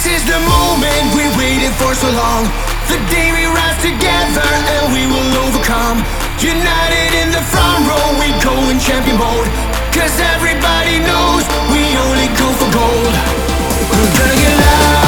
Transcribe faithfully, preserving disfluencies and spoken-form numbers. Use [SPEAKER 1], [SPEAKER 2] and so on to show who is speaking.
[SPEAKER 1] This is the moment we waited for so long. The day we rise together and we will overcome. United in the front row, we go in champion mode. Cause everybody knows we only go for gold. We're gonna get loud.